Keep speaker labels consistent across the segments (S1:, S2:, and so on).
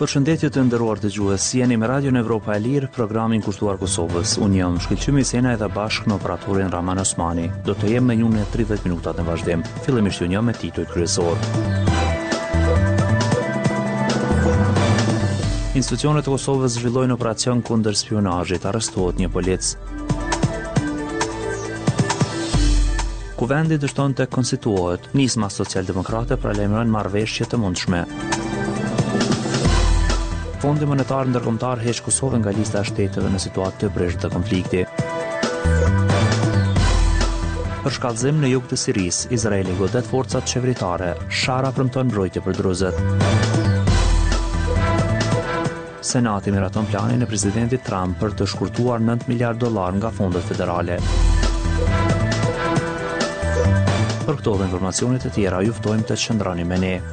S1: Përshëndetje të nderuar dëgjues, jeni me Radion Evropa e Lirë, programin kushtuar Kosovës. Unë jam shkëlqymi Sena edhe bashkë në operatorin Raman Osmani. Do të jem me ju në 30 minutat në vazhdim. Fillimisht ju një me titull kryesor. Institucionet e Kosovës zhvillojnë operacion kundër spionazhit, arrestohet një polic. Kuvendi dështon të konstituohet, nisma socialdemokrate pralajmërojnë marrëveshje të mundshme. Fondi monetar ndërkombëtar heq Kosovën nga lista e shteteve në situatë të breshtë të konflikti. Për shkallëzim në jug të Sirisë, Izraeli godet forcat qeveritare, Shara premton mbrojtje për druzët. Senati miraton planin e presidentit Trump për të shkurtuar $9 miliard nga fondet federale. Për këto dhe informacionet e tjera, ju ftojmë të qëndrani me ne.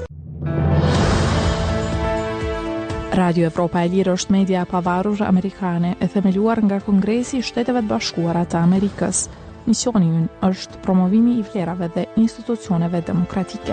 S2: Radio Evropa e Lirë është media e pavarur amerikane e themeluar nga Kongresi i Shteteve të Bashkuara të Amerikës. Misioni i ynë është promovimi i vlerave dhe institucioneve demokratike.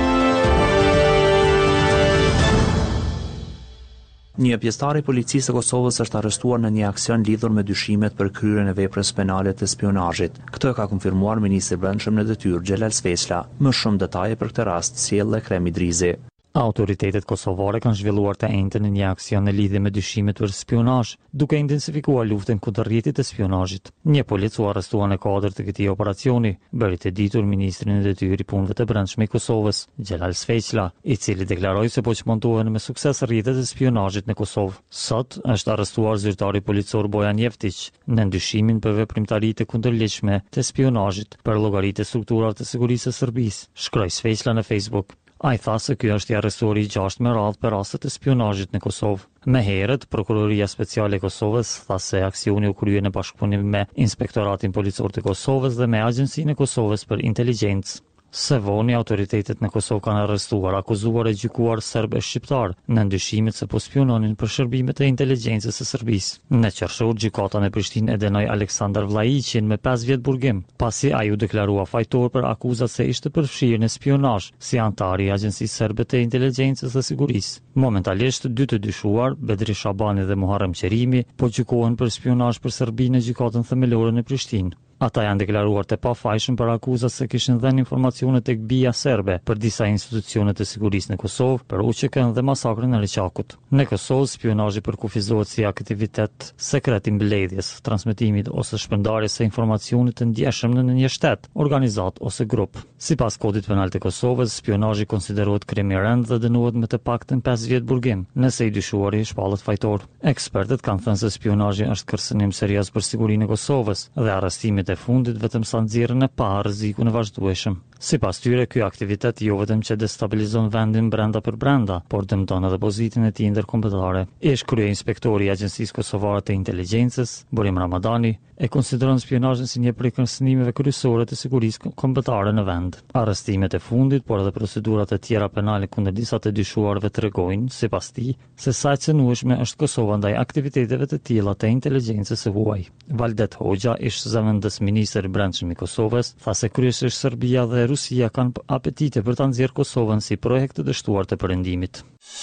S1: Një pjesëtar i policisë së Kosovës është arrestuar në një aksion lidhur me dyshimet për kryerjen e veprës penale të spionazhit. Këtë ka konfirmuar ministri i Brendshëm në detyrë Xhelal Sveçla. Më shumë detaje për këtë rast sjell Ekrem Idrizi.
S3: Autoritetet kosovare kanë zhvilluar të njëjtën në një aksion në lidhje me dyshimet për spionazh, duke intensifikuar luftën kundër rrjetit të spionazhit. Një polic u arrestua në kuadër të këtij operacioni, bëri të ditur ministri në detyrë i punëve të brendshme i Kosovës, Xhelal Sveçla, i cili deklaroi se po çmontohen me sukses rrjetet e spionazhit në Kosovë. Sot është arrestuar zyrtari policor Bojan Jeftić në ndyshimin për veprimtari të kundërligjshme të spionazhit për llogaritë e strukturave të sigurisë së Serbisë, shkroi Sveçla në Facebook. Ai tha se ky është i arrestuari i 6 me radhë për raste të spionazhit në Kosovë. Më herët, Prokuroria Speciale e Kosovës tha se aksioni u krye në bashkëpunim me Inspektoratin Policor të Kosovës dhe me Agjencinë e Kosovës për Inteligjencë. Së voni, autoritetet në Kosovë kanë arrestuar, akuzuar e gjykuar serb e shqiptar në ndyshimet se po spiononin për shërbimet e inteligjencës së Serbisë. Në qershor, gjykata në Prishtinë e dënoi Aleksandar Vlaiqin me 5 vjet burgim, pasi ai u deklarua fajtor për akuzat se ishte përfshirë në spionazh si antar i Agjencisë Serbe të Inteligjencës dhe Sigurisë. Momentalisht, dy të dyshuar, Bedri Shabani dhe Muharrem Qerimi, po gjykohen për spionazh për Serbi në gjykatën themelore në Prishtinë. Ata janë deklaruar të pafajshëm për akuzat se kishin dhënë informacione tek BIA serbe për disa institucione të sigurisë në Kosovë, për UÇK-n dhe masakrën e Reqakut. Në Kosovë, spionazhi përkufizohet si aktivitet sekret i mbledhjes, transmetimit ose shpërndarjes së informacionit të ndjeshëm në një shtet, organizat ose grup. Sipas kodit penal të Kosovës, spionazhi konsiderohet krim i rënd dhe dënohet me të paktën 5 vjet burgim, nëse i dyshuari shpallet fajtor. Ekspertët kanë thënë se spionazhi është kërcënim serioz për sigurinë e Kosovës dhe arrestimet e fundit vetëm sa nxjerrën e parë rrezikun e vazhdueshëm. Sipas tyre, ky aktivitet jo vetëm që destabilizon vendin brenda për brenda, por dëmton edhe pozitën e tij ndërkombëtare. Ish kryeinspektori i Agjencisë Kosovare të Inteligjencës, Burim Ramadani, e konsideron spionazhin si një prej kërcënimeve kryesore të sigurisë kombëtare në vend. Arrestimet e fundit, por edhe procedurat e tjera penale kundër disa të dyshuarve tregojnë, sipas tij, se sa e cënueshme është Kosova ndaj aktiviteteve të tilla të inteligjencës së huaj. Valdet Hoxha, ish zëvendës ministër i brendshëm i Kosovës, tha se kryesisht Serbia dhe Rusia kanë apetite për ta nxjerrë Kosovën si projekt të dështuar të perëndimit.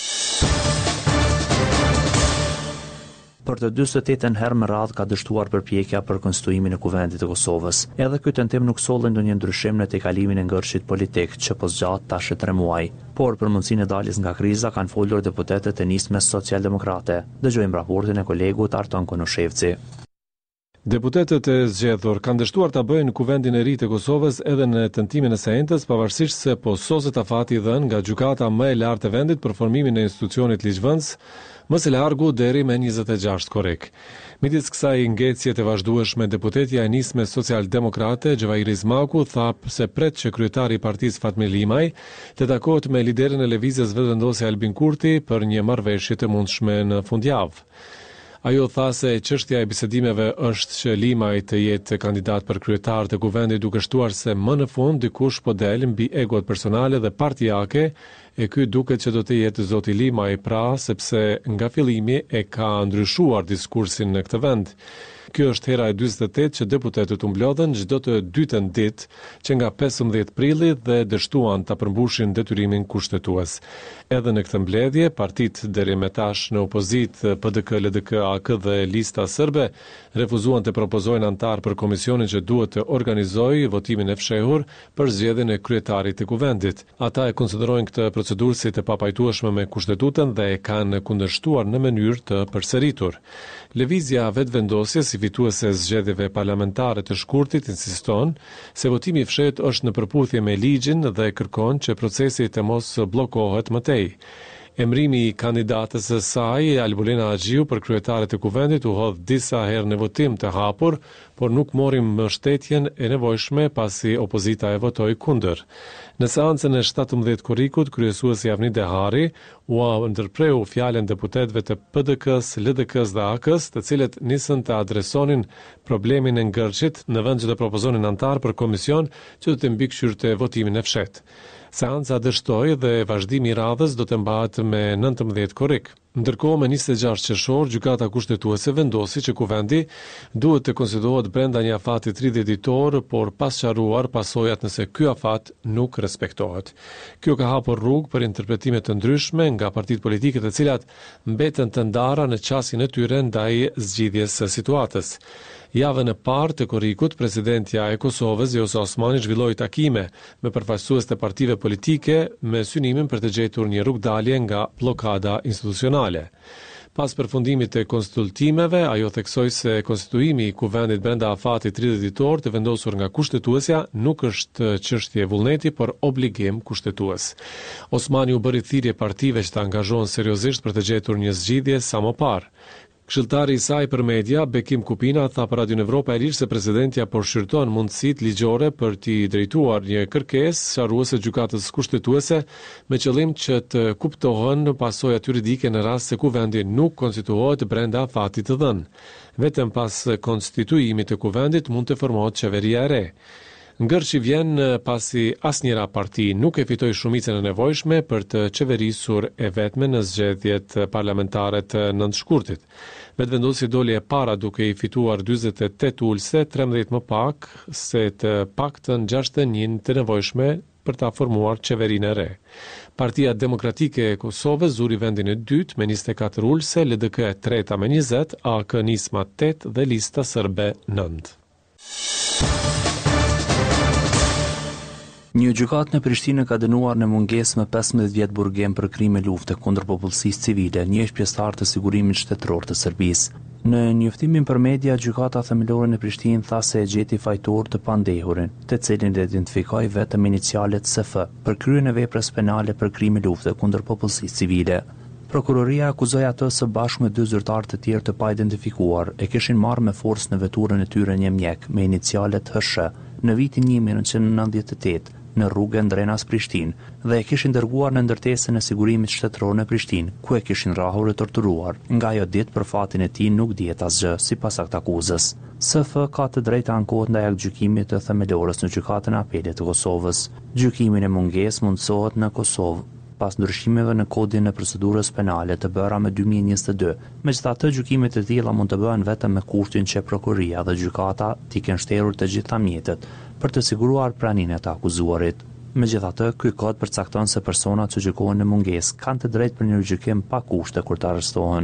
S1: Për të 48 herë më radhë ka dështuar përpjekja për konstituimin e Kuvendit të Kosovës. Edhe ky tentim nuk solli ndonjë ndryshim në tejkalimin e ngërshit politik që po zgjat tash 3 muaj. Por për mundësinë e daljes nga kriza kanë folur deputetët e nismës socialdemokrate. Dëgjojmë raportin e kolegut Arton Konoshevci.
S4: Deputetët e zgjedhur kanë dështuar ta bëjnë Kuvendin e ri të Kosovës edhe në tentimin e së ejtës, pavarësisht se po soset afati i dhënë nga gjykata më e lartë e vendit për formimin e institucionit ligjvënës, më së largu deri me 26 korrik. Midis kësaj ngecje të vazhdueshme, deputetja e nismës socialdemokrate Xhevairi Zmaku tha se pret që kryetari i partisë Fatmir Limaj të takohet me liderin e lëvizjes vetëvendosje Albin Kurti për një marrëveshje të mundshme në fundjavë. Ajo tha se çështja e bisedimeve është që Limaj të jetë kandidat për kryetar të Kuvendit, duke shtuar se më në fund dikush po del mbi egot personale dhe partijake e ky duket që do të jetë zoti Limaj pra, sepse nga fillimi e ka ndryshuar diskursin në këtë vend. Kjo është hera e 48 që deputetët u mblodhen çdo të dytën ditë që nga 15 prilli dhe dështuan ta përmbushin detyrimin kushtetues. Edhe në këtë mbledhje, partitë deri më tash në opozitë, PDK, LDK, AK dhe Lista Serbe, refuzuan të propozojnë antar për komisionin që duhet të organizojë votimin e fshehur për zgjedhjen e kryetarit të kuvendit. Ata e konsiderojnë këtë procedurë si të papajtueshme me kushtetutin dhe e kanë kundërshtuar në mënyrë të përsëritur. Lëvizja vetëvendosje si fituese e zgjedhjeve parlamentare të shkurtit insiston se votimi i fshehtë është në përputhje me ligjin dhe kërkon që procesi të mos bllokohet më tej. Emrimi i kandidatës së saj, Albulina Agjiu, për kryetare të kuvendit u hodh disa herë në votim të hapur, por nuk mori mbështetjen e nevojshme pasi opozita e votoi kundër. Në seancën e 17 korrikut, kryesuesi Avni Dehari u ndërpreu fjalën deputetëve të PDK-s, LDK-s dhe AK-s, të cilët nisën të adresonin problemin e ngërçit në vend që të propozonin antar për komision që do të mbikëqyrte votimin e fshehtë. Seanca dështoi dhe vazhdimi i radhës do të mbahet me 19 korrik. Ndërkohë, me 26 qershor, gjykata kushtetuese vendosi që kuvendi duhet të konsiderohet brenda një afati 30 ditor, por pas sqaruar pasojat nëse ky afat nuk respektohet. Kjo ka hapur rrugë për interpretime të ndryshme nga partitë politike të cilat mbeten të ndara në qasjen e tyre ndaj zgjidhjes së situatës. Javën e parë të korrikut, presidentja e Kosovës, Vjosa Osmani, zhvilloi takime me përfaqësues të partive politike me synimin për të gjetur një rrugdalje nga bllokada institucionale. Pas përfundimit të konsultimeve, ajo theksoi se konstituimi i kuvendit brenda afatit 30 ditor të vendosur nga kushtetuesja nuk është çështje vullneti, por obligim kushtetues. Osmani u bëri thirrje partive që të angazhohen seriozisht për të gjetur një zgjidhje sa më parë. Këshilltari i saj për media, Bekim Kupina, tha për Radion Evropa e Lirë se presidentja po shqyrton mundësitë ligjore për t'i drejtuar një kërkesë sqaruese gjykatës kushtetuese me qëllim që të kuptohen pasojat juridike në rast se kuvendi nuk konstituohet brenda afatit të dhënë. Vetëm pas konstituimit të kuvendit mund të formohet qeveria e re. Ngërçi vjen pasi asnjëra parti nuk e fitoi shumicën e nevojshme për të qeverisur e vetme në zgjedhjet parlamentare të 9 shkurtit. Vetëvendosja doli e para duke i fituar 48 ulëse, 13 më pak se të paktën 61 të nevojshme për ta formuar qeverinë e re. Partia Demokratike e Kosovës zuri vendin e dytë me 24 ulëse, LDK e treta me 20, AK nisma 8 dhe Lista Serbe 9.
S1: Një gjykatë në Prishtinë ka dënuar në mungesë me 15 vjet burgim për krime lufte kundër popullsisë civile, një pjesëtar të sigurimit shtetëror të Serbisë. Në njoftimin për media, gjykata themelore në Prishtinë tha se e gjeti fajtor të pandehurin, të cilin e identifikoi vetëm inicialet SF për kryen e veprës penale për krime lufte kundër popullsisë civile. Prokuroria akuzoi atë së bashku me 2 zyrtarë të tjerë të paidentifikuar e kishin marrë me forcë në veturën e tyre një mjek me inicialet HŠ në vitin 1998 në rrugën Drenas Prishtinë dhe e kishin dërguar në ndërtesën e sigurimit shtetëror në Prishtinë, ku e kishin rrahur e torturuar. Nga ajo ditë për fatin e tij nuk dihet asgjë, sipas aktakuzës. SF ka të drejtë ankohet ndaj gjykimit të themelorës në gjykatën e apelit të Kosovës. Gjykimin e mungesë mundsohet në Kosovë pas ndryshimeve në kodin e procedurës penale të bëra me 2022. Megjithatë, gjykimet e tilla mund të bëhen vetëm me kushtin që prokuroria dhe gjykata t'i kenë shterur të gjitha mjetet për të siguruar praninë e të akuzuarit. Megjithatë, ky kod përcakton se personat që gjykohen në mungesë kanë të drejtë për një gjykim pa kushte kur të arrestohen.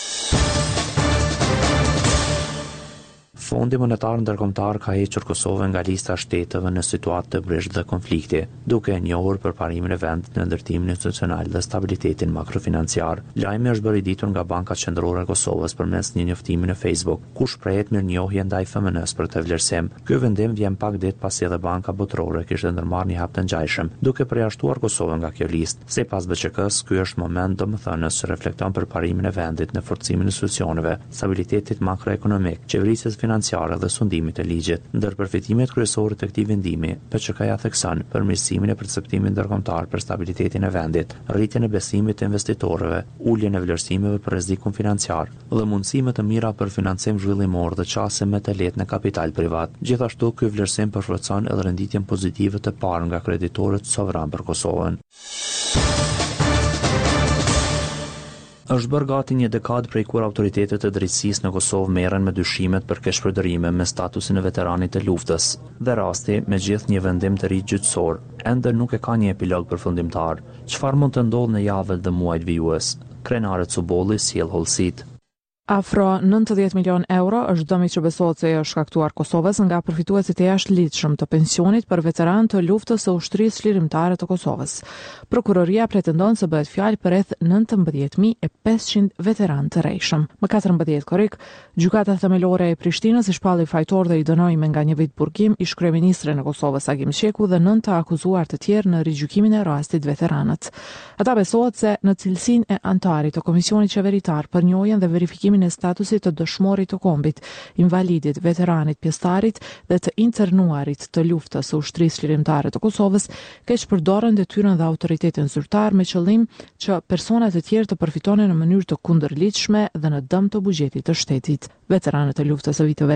S1: Fondi Monetar Ndërkombëtar ka hequr Kosovën nga lista shteteve në situatë të breshtë dhe konflikti, duke e njohur përparimin e vendit në ndërtimin institucional dhe stabilitetin makrofinanciar. Lajmi është bërë i ditur nga Banka Qendrore e Kosovës përmes një njoftimi në Facebook, ku shprehet mirënjohje ndaj FMN-s për këtë vlerësim. Ky vendim vjen pak ditë pasi edhe Banka Botërore kishte ndërmarrë një hap të ngjajshëm, duke përjashtuar Kosovën nga kjo listë. Sipas BÇK-s, ky është moment domethënës që reflekton përparimin e vendit në forcimin e institucioneve, stabilitetit makroekonomik, qeverisjes financiare dhe sundimit të ligjit. Ndër përfitimet kryesore të këtij vendimi, BÇK-ja thekson përmirësimin e perceptimit ndërkombëtar për stabilitetin e vendit, rritjen e besimit të investitorëve, uljen e vlerësimeve për rrezikun financiar dhe mundësime të mira për financim zhvillimor dhe çaste më të lehtë në kapital privat. Gjithashtu, ky vlerësim përforcon edhe renditjen pozitive të parë nga kreditorët sovran për Kosovën. Është bërë gati një dekadë prej kur autoritetet e drejtësisë në Kosovë merren me dyshimet për keshpërdërime me statusin e veteranit të luftës, dhe rasti, megjithë një vendim të ri gjyqësor, ende nuk e ka një epilog përfundimtar. Çfarë mund të ndodhë në javët dhe muajt vijues? Krenare Cubolli sjell hollësitë.
S2: Afro 90 milion euro është dëmi që besohet se është shkaktuar Kosovës nga përfituesit e jashtëligjshëm të pensionit për veteran të luftës së ushtrisë çlirimtare të Kosovës. Prokuroria pretendon se bëhet fjalë për rreth 19.500 veteranë të rrejshëm. Më 14 korrik, gjykata themelore e Prishtinës i shpalli fajtor dhe i dënoi me nga 1 vit burgim ish kryeministrin e Kosovës Agim Sheku dhe 9 të akuzuar të tjerë në rigjykimin e rastit veteranët. Ata besohet se në cilësinë e antarit të Komisionit Qeveritar për njojën dhe verifikimin e statusit të dëshmorit të kombit, invalidit, veteranit, pjestarit dhe të internuarit të luftës së ushtrisë çlirimtare të Kosovës, keqpërdoren detyrën dhe autoritetin zyrtar me qëllim që persona të tjerë të përfitonin në mënyrë të kundërligjshme dhe në dëm të buxhetit të shtetit. Veteranët e luftës së viteve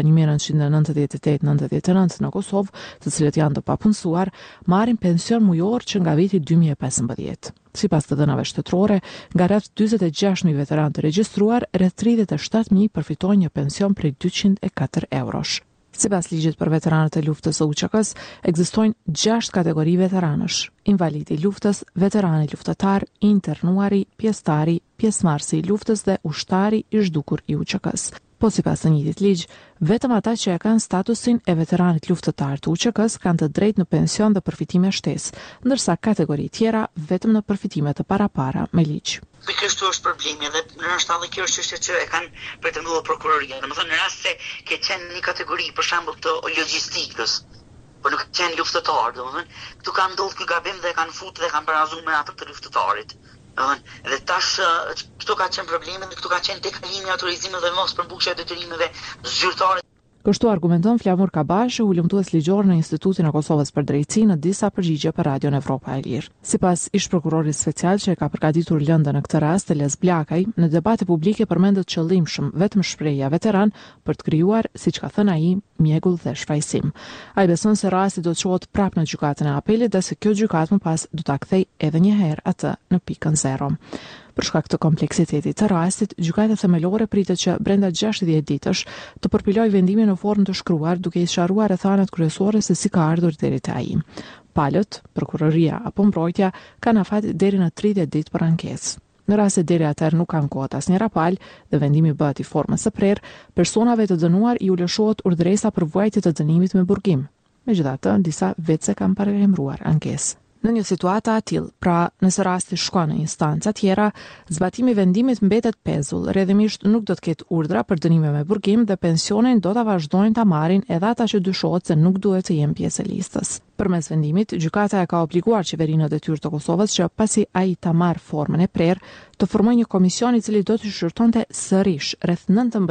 S2: 1998-99 në Kosovë, të cilët janë të papunësuar, marrin pension mujor që nga viti 2015. Sipas të dhënave shtetërore, nga rreth 46.000 veteranë të regjistruar, rreth 37.000 përfitojnë një pension prej 204 eurosh. Sipas ligjit për veteranët e luftës së UÇK-s, ekzistojnë 6 kategori veteranësh: invalidi i luftës, veterani luftëtar, internuari, pjesëtari, pjesëmarrësi i luftës dhe ushtari i zhdukur i UÇK-s. Po sipas të njëjtit ligj, vetëm ata që e kanë statusin e veteranit luftëtar të UÇK-s kanë të drejtë në pension dhe përfitime shtesë, ndërsa kategori tjera vetëm në përfitime të parapara me ligj.
S5: Kështu është problemi dhe nështë edhe kjo është çështje që e kanë pretenduar prokuroria. Domethënë në rast se ke qenë një kategori për shembull të logjistikës, por nuk ke qenë luftëtar, domethënë këtu ka ndodhur ky gabim dhe kanë futur dhe kanë parazuar me atë të luftëtarit. Dhe tash këtu ka qenë problemi dhe këtu ka qenë dekalimi i autorizimit dhe mos përmbushja e detyrimeve zyrtare.
S2: Kështu argumenton Flamur Kabashi, ulëmtues ligjor në Institutin e Kosovës për Drejtësi, në disa përgjigje për Radion Evropa e Lirë. Sipas ish prokurorit special që e ka përgatitur lëndën në këtë rast, Eles Blakaj, në debate publike përmendet qëllimshëm vetëm shprehja veteran për të krijuar, siç ka thënë ai, mjegull dhe shfaqsim. Ai beson se rasti do të çohet prapë në gjykatën e apelit dhe se kjo gjykatë më pas do ta kthejë edhe një herë atë në pikën 0. Për shkak të kompleksitetit të rastit, gjykata themelore pritet që brenda 60 ditësh të përpilojë vendimin në formë të shkruar, duke i sqaruar rrethanat kryesore se si ka ardhur deri te ai. Palët, prokuroria apo mbrojtja kanë afat deri në 30 ditë për ankesë. Në rast se deri atëherë nuk kanë kohë asnjëra palë dhe vendimi bëhet i formës së prerë, personave të dënuar i u lëshohet urdhëresa për vuajtje të dënimit me burgim. Megjithatë, disa vetëse kanë paralajmëruar ankesë. Në një situatë atill, pra nëse rasti shkon në instanca tjera, zbatimi i vendimit mbetet pezull. Rrjedhimisht nuk do të ketë urdhra për dënime me burgim dhe pensionin do ta vazhdojnë ta marrin edhe ata që dyshohet se nuk duhet të jenë pjesë e listës. Përmes vendimit, gjykata e ka obliguar qeverinë e detyrë të Kosovës që pasi ai ta marrë formën e prerë, të formojë një komision i cili do të shqyrtonte sërish rreth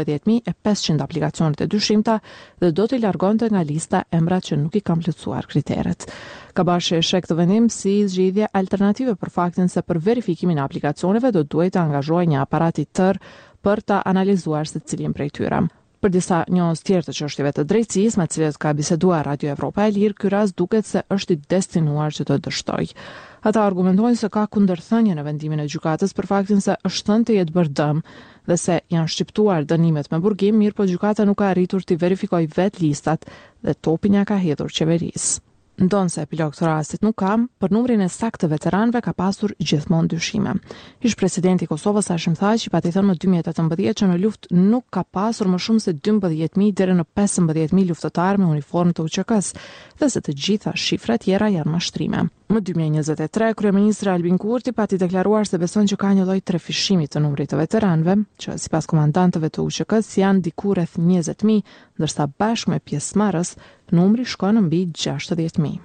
S2: 19.500 aplikacionet e dyshimta dhe do të largonte nga lista emrat që nuk i kanë plotësuar kriteret. Kabashi e sheh këtë vendim si zgjedhje alternative për faktin se për verifikimin e aplikacioneve do duhet të angazhohej një aparat i tërë për ta analizuar se cilin prej tyre. Për disa njohës tjerë të çështjeve të drejtësisë me të cilët ka biseduar Radio Evropa e Lirë, ky rast duket se është i destinuar që të dështojë. Ata argumentojnë se ka kundërthënie në vendimin e gjykatës për faktin se është thënë të jetë bërë dëm dhe se janë shqiptuar dënimet me burgim, mirë po gjykata nuk ka arritur të verifikojë vetë listat dhe topin ja ka hedhur qeverisë. Ndonë se epilog të rastit nuk kam, për numrin e saktë të veteranëve ka pasur gjithmonë dyshime. Ish presidenti i Kosovës Hashim Thaçi pati thënë më 2018 që në luftë nuk ka pasur më shumë se 12.000 deri në 15.000 luftëtarë me uniformë të UÇK-s, dhe se të gjitha shifrat tjera janë mashtrime. Më 2023, kryeministri Albin Kurti pati deklaruar se beson që ka një lloj trefishimi të numrit të veteranëve, që sipas komandantëve të UÇK-s janë diku rreth 20.000, ndërsa bashkë me pjesëmarrës numri shkon mbi 60.000.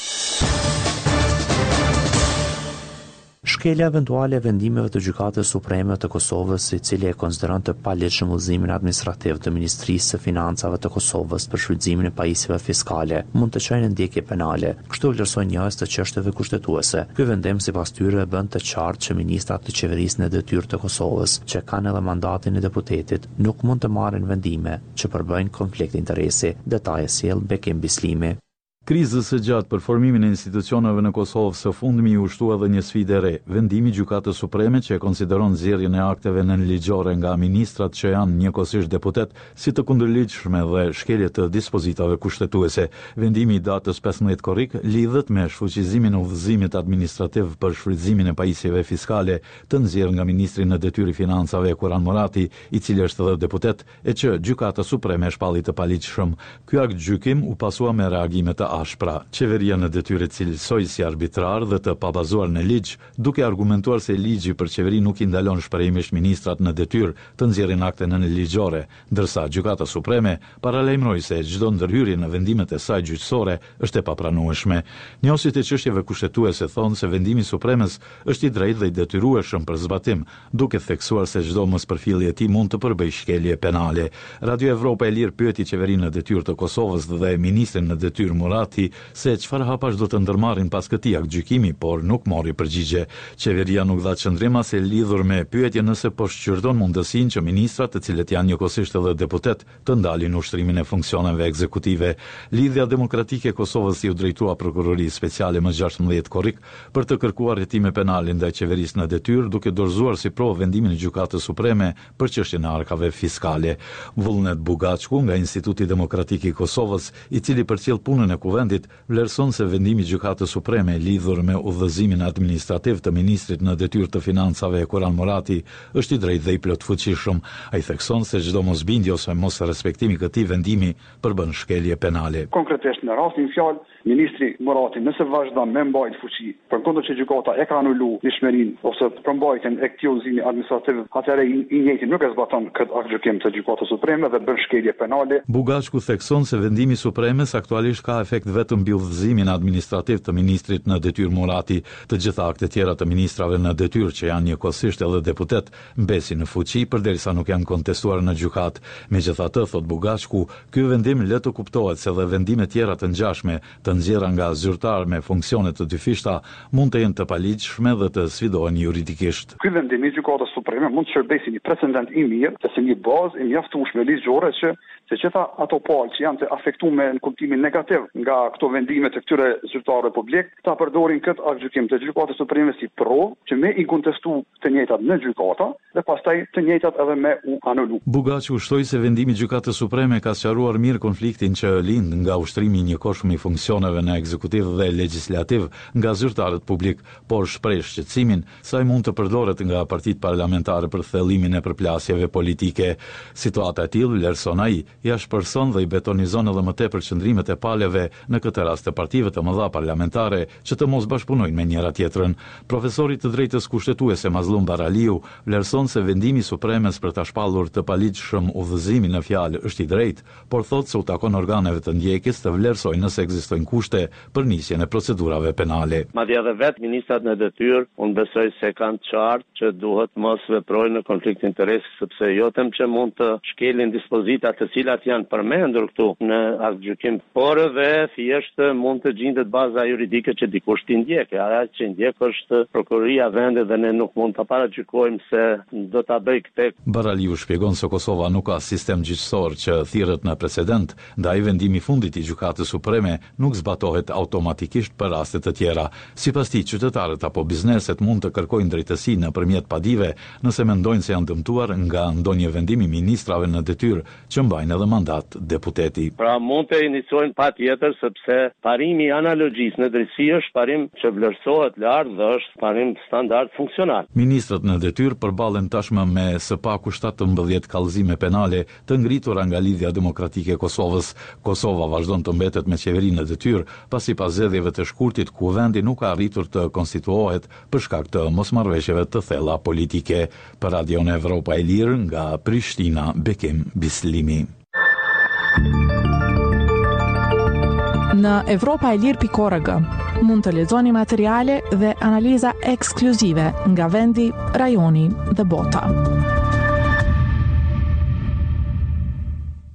S1: Shkelja eventuale e vendimeve të Gjykatës Supreme të Kosovës, i cili e konsideron të paligjshëm udhëzimin administrativ të Ministrisë së Financave të Kosovës për shfrytëzimin e pajisjeve fiskale, mund të çojë në ndjekje penale. Kështu vlerësojnë njohës të çështjeve kushtetuese. Ky vendim sipas tyre bën të qartë që ministrat të qeverisë në detyrë të Kosovës, që kanë edhe mandatin e deputetit, nuk mund të marrin vendime që përbëjnë konflikt interesi. Detaje sjell Bekim Bislimi.
S6: Krizës së gjatë për formimin e institucioneve në Kosovë së fundmi u shtua edhe një sfidë e re, vendimi i Gjykatës Supreme që e konsideron nxjerrjen e akteve nënligjore nga ministrat që janë njëkohësisht deputet si të kundërligjshme dhe shkelje të dispozitave kushtetuese. Vendimi i datës 15 korrik lidhet me shfuqizimin e udhëzimit administrativ për shfrytëzimin e pajisjeve fiskale të nxjerrë nga ministri në detyrë i financave Kuran Murati, i cili është edhe deputet, e që Gjykata Supreme shpalli të paligjshëm. Ky akt gjykim u pasua me reagime të ashpra. Qeveria në detyrë cilësoi si arbitrar dhe të pabazuar në ligj, duke argumentuar se ligji për qeveri nuk i ndalon shpërrimisht ministrat në detyrë të nxjerrin akte nënligjore, ndërsa Gjykata Supreme paralajmëroi se çdo ndërhyrje në vendimet e saj gjyqësore është e papranueshme. Njohësit e çështjeve kushtetuese thonë se vendimi i Supremës është i drejtë dhe i detyrueshëm për zbatim, duke theksuar se çdo mospërfillje e tij mund të përbëjë shkelje penale. Radio Evropa e Lirë pyeti qeverinë në detyrë të Kosovës dhe ministrin në detyrë Murati se çfarë hapash do të ndërmarrin pas këtij aktgjykimi, por nuk mori përgjigje. Qeveria nuk dha qëndrim as e lidhur me pyetjen nëse po shqyrton mundësinë që ministrat, të cilët janë njëkohësisht edhe deputet, të ndalin ushtrimin e funksioneve ekzekutive. Lidhja Demokratike e Kosovës i u drejtua prokurorisë speciale më 16 korrik për të kërkuar hetime penale ndaj qeverisë në detyrë, duke dorëzuar si provë vendimin e Gjykatës Supreme për çështjen e arkave fiskale. Vullnet Bugaçku nga Instituti Demokratik i Kosovës, i cili përcjell punën e kuvendit, vlerëson se vendimi i Gjykatës Supreme lidhur me udhëzimin administrativ të ministrit në detyrë të financave Kuran Murati është i drejtë dhe i plotfuqishëm. Ai thekson se çdo mosbindje ose mos respektimi i këtij vendimi përbën shkelje penale.
S7: Konkretisht në rastin fjalë, ministri Murati nëse vazhdon me mbajtje fuqi, përkundër që gjykata e ka anulu dëshmërinë ose përmbajtjen e këtij udhëzimi administrativ, atëherë i njëjti nuk e zbaton këtë aktgjykim të Gjykatës Supreme dhe bën shkelje penale.
S6: Bugaçku thekson se vendimi i Supremës aktualisht ka efekt vetëm mbi udhëzimin administrativ të ministrit në detyrë Murati. Të gjitha aktet tjera të ministrave në detyrë që janë njëkohësisht edhe deputet mbesin në fuqi përderisa nuk janë kontestuar në gjykat. Megjithatë, thot Bugaçku, ky vendim le të kuptohet se dhe vendime tjera të ngjashme të nxjerra nga zyrtar me funksione të dyfishta mund të jenë të paligjshme dhe të sfidohen juridikisht.
S7: Ky vendim i Gjykatës Supreme mund të shërbejë një precedent i mirë, si një bazë e mjaftueshme ligjore që gjitha ato palë që janë të afektuar në kuptimin negativ nga këto vendime të këtyre zyrtarëve publik, ta përdorin këtë aktgjykim të Gjykatës Supreme si provë që me i kontestu të njëjtat në gjykata dhe pastaj të njëjtat edhe me u anulu.
S6: Bugaçu ushtoi se vendimi i Gjykatës Supreme ka sqaruar mirë konfliktin që lind nga ushtrimi i njëkohshëm i funksioneve në ekzekutiv dhe legjislativ nga zyrtarët publik, por shpreh shqetësimin se ai mund të përdoret nga partitë parlamentare për thellimin e përplasjeve politike. Situata e tillë, vlerëson ai, ja shpërson dhe i betonizon edhe më tepër qëndrimet e palëve në këtë rast të partive të mëdha parlamentare që të mos bashkëpunojnë me njëra tjetrën. Profesori të drejtës kushtetuese Mazlum Baraliu vlerëson se vendimi i Supremës për ta shpallur të paligjshëm udhëzimin në fjalë është i drejtë, por thotë se u takon organeve të ndjekjes të vlerësojnë nëse ekzistojnë kushte për nisjen e procedurave penale.
S8: Madje edhe vetë ministrat në detyrë, unë besoj se kanë qartë që duhet mos veprojnë në konflikt interesi, sepse jotem që mund të shkelin dispozita të cilat janë përmendur këtu në aktgjykim, por edhe thjesht mund të gjendet baza juridike që dikush t'i ndjekë. Ajo që ndjek është prokuroria e vendit dhe ne nuk mund ta paragjykojmë se do ta bëj këtë.
S6: Baraliu shpjegon se Kosova nuk ka sistem gjyqësor që thirret në precedent, ndaj vendimi i fundit i Gjykatës Supreme nuk zbatohet automatikisht për raste të tjera. Sipas tij, qytetarët apo bizneset mund të kërkojnë drejtësi nëpërmjet padive nëse mendojnë se janë dëmtuar nga ndonjë vendim i ministrave në detyrë që mbajnë edhe mandat deputeti.
S8: Pra mund të iniciojnë patjetër sepse parimi i analogjisë në drejtësi është parim që vlerësohet lart dhe është parim standard funksional.
S6: Ministrat në detyrë përballen tashmë me së paku 17 kallëzime penale të ngritura nga Lidhja Demokratike e Kosovës. Kosova vazhdon të mbetet me qeveri në detyrë pasi pas zgjedhjeve të shkurtit ku vendi nuk ka arritur të konstituohet për shkak të mosmarrëveshjeve të thella politike. Për Radio Evropa e Lirë nga Prishtina, Bekim Bislimi.
S2: Në evropaelir.org mund të lexoni materiale dhe analiza ekskluzive nga vendi, rajoni dhe bota.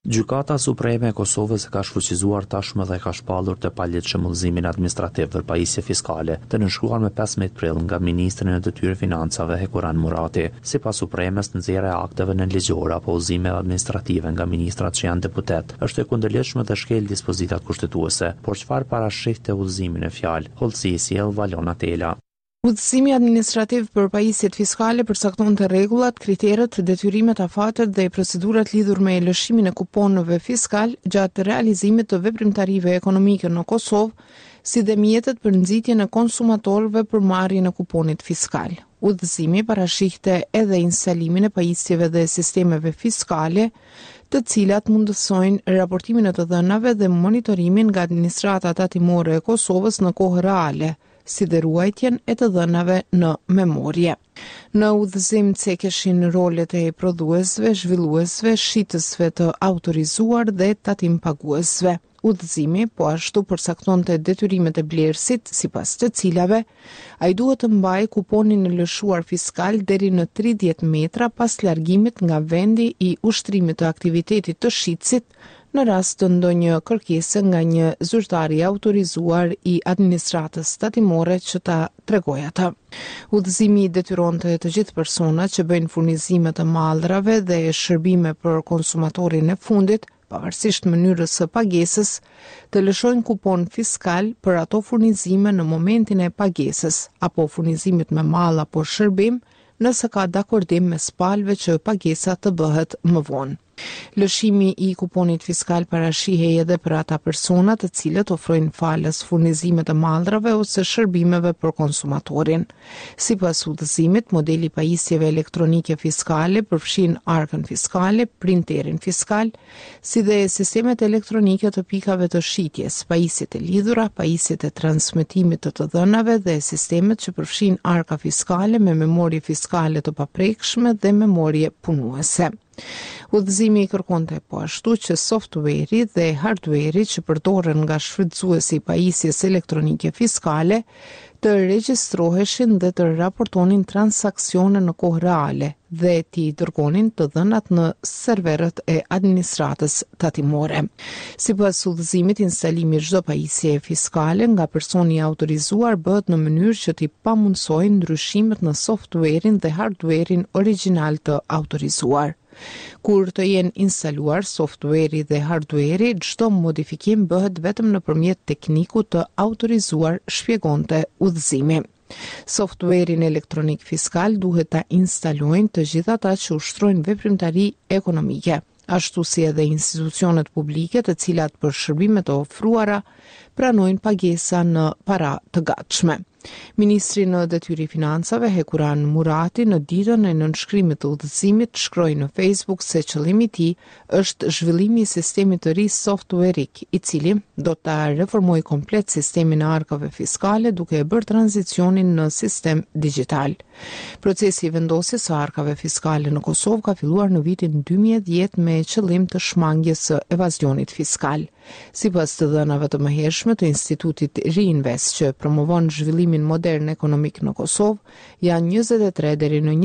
S1: Gjykata Supreme e Kosovës ka shfuqizuar tashmë dhe ka shpallur të paletshëm udhëzimin administrativ për pajisje fiskale, të nënshkruar me 15 prill nga ministri në detyrë financave Hekuran Murati. Sipas Supremes, nxjerrja e akteve nënligjore apo udhëzime administrative nga ministrat që janë deputet është e kundërligjshme dhe shkel dispozitat kushtetuese. Por çfarë parashih te udhëzimin e fjalë? Hollësi i sjell Valona Tela.
S9: Udhëzimi administrativ për pajisjet fiskale përcakton të rregullat, kriteret, detyrimet, afatet dhe procedurat lidhur me lëshimin e kuponëve fiskal gjatë realizimit të veprimtarive ekonomike në Kosovë, si dhe mjetet për nxitjen e konsumatorëve për marrjen e kuponit fiskal. Udhëzimi parashihte edhe instalimin e pajisjeve dhe sistemeve fiskale, të cilat mundësojnë raportimin e të dhënave dhe monitorimin nga administrata tatimore e Kosovës në kohë reale, si dhe ruajtjen e të dhënave në memorie. Në udhëzim cekeshin rolet e prodhuesve, zhvilluesve, shitësve të autorizuar dhe tatim paguesve. Udhëzimi po ashtu përcaktonte detyrimet e blerësit, sipas të cilave ai duhet të mbajë kuponin e lëshuar fiskal deri në 30 metra pas largimit nga vendi i ushtrimit të aktivitetit të shitësit, në rast të ndonjë kërkese nga një zyrtar i autorizuar i administratës tatimore që ta tregojë atë. Udhëzimi detyronte të gjithë personat që bëjnë furnizime të mallrave dhe shërbime për konsumatorin e fundit, pavarësisht mënyrës së pagesës, të lëshojnë kupon fiskal për ato furnizime në momentin e pagesës apo furnizimit me mall apo shërbim, nëse ka dakordim mes palëve që pagesa të bëhet më vonë. Lëshimi i kuponit fiskal parashihej edhe për ata persona të cilët ofrojnë falës furnizime të mallrave ose shërbimeve për konsumatorin. Sipas udhëzimit, modeli pajisjeve elektronike fiskale përfshin arkën fiskale, printerin fiskal, si dhe sistemet elektronike të pikave të shitjes, pajisjet e lidhura, pajisjet e transmetimit të dhënave dhe sistemet që përfshin arka fiskale me memorie fiskale të paprekshme dhe memorie punuese. Udhëzimi i kërkonte po ashtu që software-i dhe hardware-i që përdoren nga shfrytëzuesi i pajisjes elektronike fiskale të regjistroheshin dhe të raportonin transaksione në kohë reale dhe t'i dërgonin të dhënat në serverët e administratës tatimore. Sipas udhëzimit, instalimi i çdo pajisjeje fiskale nga personi i autorizuar bëhet në mënyrë që t'i pamundsojë ndryshimet në software-in dhe hardware-in origjinal të autorizuar. Kur të jenë instaluar software-i dhe hardware-i, çdo modifikim bëhet vetëm nëpërmjet teknikut të autorizuar, shpjegonte udhëzimi. Software-in elektronik fiskal duhet ta instalojnë të gjithë ata që ushtrojnë veprimtari ekonomike, ashtu si edhe institucionet publike të cilat për shërbimet të ofruara pranojnë pagesa në para të gatshme. Ministri në detyri financave Hekuran Murati në ditën e nënshkrimit të udhëzimit shkroi në Facebook se qëllimi i tij është zhvillimi i sistemit të ri softwareik, i cili do ta reformojë komplet sistemin e arkave fiskale duke e bërë tranzicionin në sistem digjital. Procesi i vendosjes së arkave fiskale në Kosovë ka filluar në vitin 2010 me qëllim të shmangjes së evazionit fiskal. Sipas të dhënave të mëhershme të Institutit Reinvest që promovon zhvillimin modern ekonomik në Kosovë, janë 23 deri në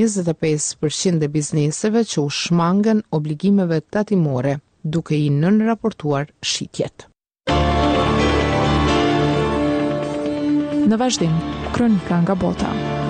S9: 25% e bizneseve që u shmangen obligimeve tatimore, duke i nënraportuar shitjet.
S2: Në vazhdim, kronika nga bota.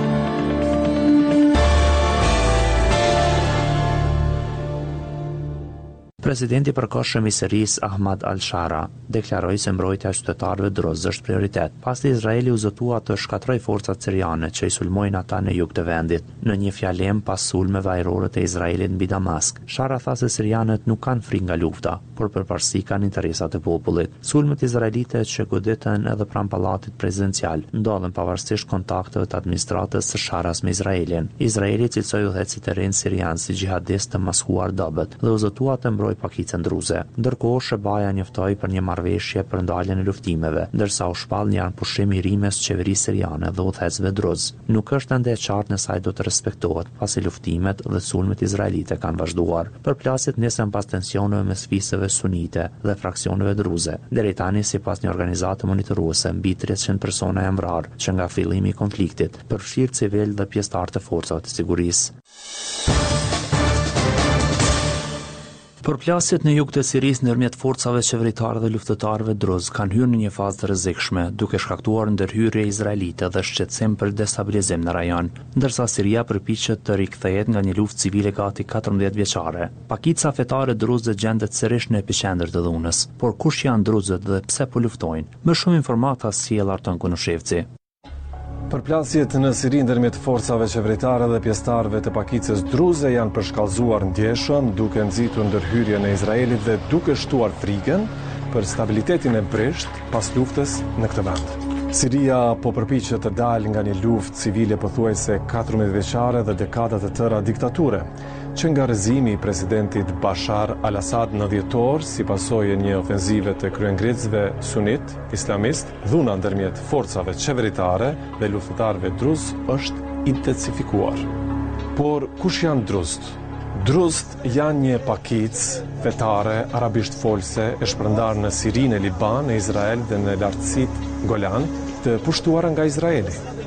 S1: Presidenti i përkohshëm i Sirisë Ahmad al-Shara deklaroi se mbrojtja e qytetarëve drozë është prioritet, pasi Izraeli u zotua të shkatroj forcat siriane që i sulmojnë ata në jug të vendit. Në një fjalem pas sulmeve ajrore të Izraelit mbi Damask, Shara tha se sirianët nuk kanë frikë nga lufta, por përparësi kanë interesat e popullit. Sulmet izraelite që goditën edhe pranë pallatit prezidencial ndodhen pavarësisht kontakteve të administratës së Sharas me Izraelin. Izraeli cilësoi udhëheqësit e rinë sirian si xhihadistë të maskuar dobët dhe u zotua të mbrojë pakicë ndruze. Ndërkohë, Shebaja njoftoi për një marrëveshje për ndaljen e luftimeve, ndërsa u shpall një anëpushim i rimes qeverisë siriane dhe udhëheqësve druz. Nuk është ende e qartë nëse ai do të respektohet, pasi luftimet dhe sulmet izraelite kanë vazhduar. Përplasjet nisën pas tensioneve mes fisëve sunite dhe fraksioneve druze. Deri tani, sipas një organizate monitoruese, mbi 300 persona janë vrarë që nga fillimi i konfliktit, përfshirë civil dhe pjesëtarë të forcave të sigurisë. Përplasjet në jug të Sirisë ndërmjet forcave qeveritare dhe luftëtarëve druz kanë hyrë në një fazë të rrezikshme, duke shkaktuar ndërhyrje izraelite dhe shqetësim për destabilizim në rajon, ndërsa Siria përpiqet të rikthehet nga një luftë civile gati 14 vjeçare. Pakica fetare druze gjendet sërish në epiqendër të dhunës, por kush janë druzët dhe pse po luftojnë? Më shumë informata sjell Arton Kunushevci.
S4: Përplasjet në Siri ndërmjet forcave qeveritare dhe pjesëtarëve të pakicës druze janë përshkallëzuar ndjeshëm, duke nxitur ndërhyrjen e Izraelit dhe duke shtuar frikën për stabilitetin e brisht pas luftës në këtë vend. Siria po përpiqet të dalë nga një luftë civile pothuajse 14 vjeçare dhe dekada të tëra diktature, që nga rrezimi i presidentit Bashar al-Assad në dhjetor si pasojë një ofenzive të kryengritësve sunit islamist, dhuna ndërmjet forcave qeveritare dhe luftëtarëve druz është intensifikuar. Por kush janë druzt? Druzt janë një pakicë fetare arabisht folse e shpërndar në Siri, në Liban, në Izrael dhe në lartësitë Golan, të pushtuara nga Izraeli.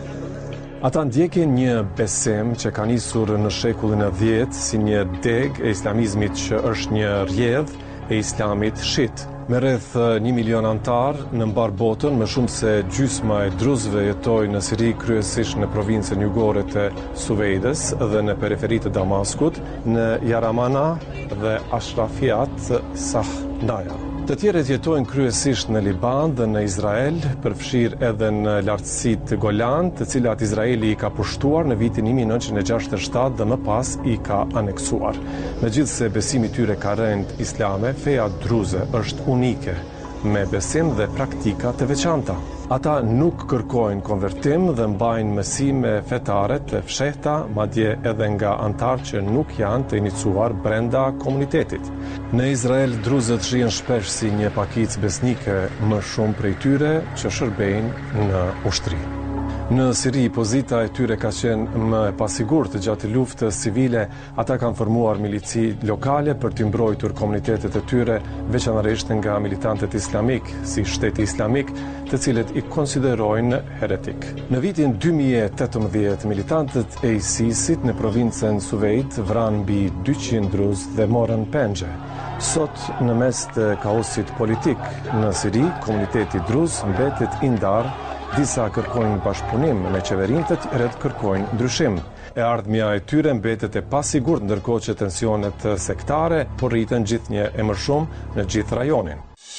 S4: Ata ndjekin një besim që ka nisur në shekullin e 10 si një deg e islamizmit që është një rjedh e islamit shit. Me rreth 1 milion antar në mbar botën, më shumë se gjysma e druzëve jetojnë në Siri, kryesisht në provincën jugore të Suvejdes dhe në periferitë të Damaskut, në Jaramana dhe Ashrafiat Sahnaya. Të tjerët jetojnë kryesisht në Liban dhe në Izrael, përfshirë edhe në lartësitë Golan, të cilat Izraeli i ka pushtuar në vitin 1967 dhe më pas i ka aneksuar. Megjithse besimi tyre ka rënë islame, feja druze është unike, me besim dhe praktika të veçanta. Ata nuk kërkojnë konvertim dhe mbajnë mësime fetare të fshehta, madje edhe nga antar që nuk janë të iniciuar brenda komunitetit. Në Izrael, druzët shihen shpesh si një pakicë besnike, më shumë prej tyre që shërbejnë në ushtri. Në Siri, pozita e tyre ka qenë më e pasigurt gjatë luftës civile. Ata kanë formuar milici lokale për të mbrojtur komunitetet e tyre, veçanërisht nga militantët islamik, si Shteti Islamik, të cilët i konsiderojnë heretik. Në vitin 2018, militantët e ISIS-it në provincën Suvejd vranë mbi 200 druz dhe morën pengje. Sot, në mes të kaosit politik në Siri, komuniteti druz mbetet i ndarë. Disa kërkojnë bashkëpunim me qeverinë, të tjerët kërkojnë ndryshim. E ardhmja e tyre mbetet e pasigurt, ndërkohë që tensionet sektare po rriten gjithnjë e më shumë në gjithë rajonin.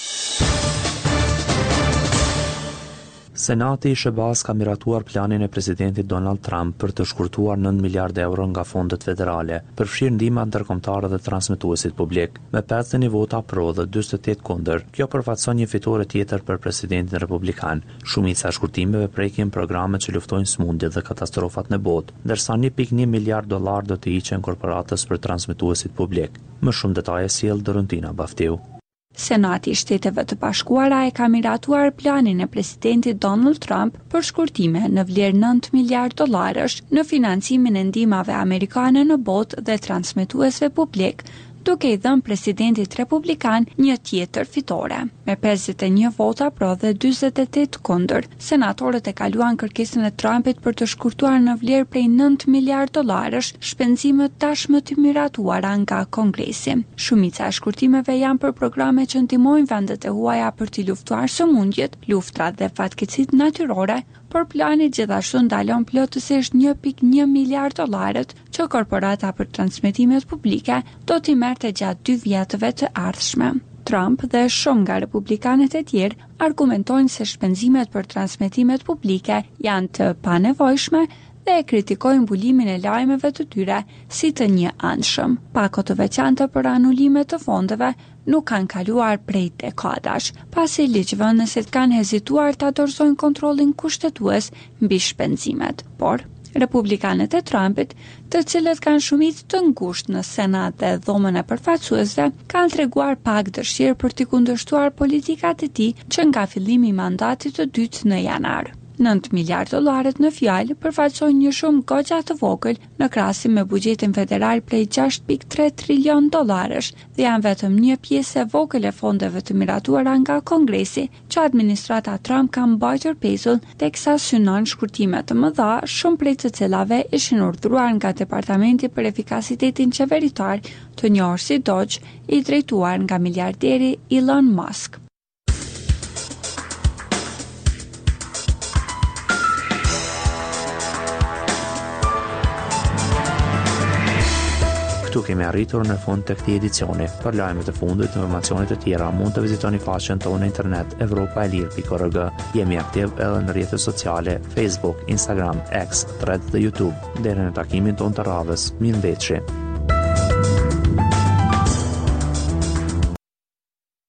S1: Senati i SBA-s ka miratuar planin e presidentit Donald Trump për të shkurtuar 9 miliardë euro nga fondet federale, përfshirë ndihma ndërkombëtare dhe transmetuesit publik. Me 50 vota pro dhe 48 kundër, kjo përfaqëson një fitore tjetër për presidentin republikan. Shumica e shkurtimeve prekin programe që luftojnë smundjet dhe katastrofat në botë, ndërsa 1.1 miliard dollar do të hiqen korporatës për transmetuesit publik. Më shumë detaje sjell Dorontina Baftiu.
S10: Senati i Shteteve të Bashkuara e ka miratuar planin e presidentit Donald Trump për shkurtime në vlerë 9 miliard dollarësh në financimin e ndihmave amerikane në botë dhe transmetuesve publik, duke i dhënë presidentit republikan një tjetër fitore. Me 51 vota pro dhe 48 kundër, senatorët e kaluan kërkesën e Trumpit për të shkurtuar në vlerë prej 9 miliard dollarësh shpenzimet tashmë të miratuara nga Kongresi. Shumica e shkurtimeve janë për programe që ndihmojnë vendet e huaja për të luftuar sëmundjet, luftrat dhe fatkeqësitë natyrore, por plani gjithashtu ndalon plotësisht 1.1 miliard dollarët që korporata për transmetimet publike do t'i merrte gjatë 2 vjetëve të ardhshme. Trump dhe shumë nga republikanët e tjerë argumentojnë se shpenzimet për transmetimet publike janë të panevojshme dhe e kritikojnë mbulimin e lajmeve të tyre si të një anshëm. Pako të veçanta për anulime të fondeve nuk kanë kaluar prej dekadash, pasi ligjvënësit kanë hezituar ta dorëzojnë kontrollin kushtetues mbi shpenzimet. Por republikanët e Trumpit, të cilët kanë shumicë të ngushtë në Senat dhe dhomën e përfaqësuesve, kanë treguar pak dëshirë për të kundërshtuar politikat e tij që nga fillimi i mandatit të dytë në janar. 9 miliard dollaret në fjalë përfaqësojnë një shumë goxha të vogël në krahasim me buxhetin federal prej 6.3 trilion dollarësh dhe janë vetëm një pjesë e vogël e fondeve të miratuara nga Kongresi që administrata Trump ka mbajtur pezull teksa synon shkurtime të mëdha, shumë prej të cilave ishin urdhëruar nga Departamenti për Efikasitetin Qeveritar të njohur si DOGE, i drejtuar nga miliarderi Elon Musk.
S1: Këtu kemi arritur në fund të këtij edicioni. Për lajmet e fundit dhe informacionet e tjera mund të vizitoni faqen tonë në internet europaelir.org. Jemi aktiv edhe në rrjetet sociale Facebook, Instagram, X, Threads dhe YouTube. Deri në takimin tonë të radhës, mirëmbëjtje.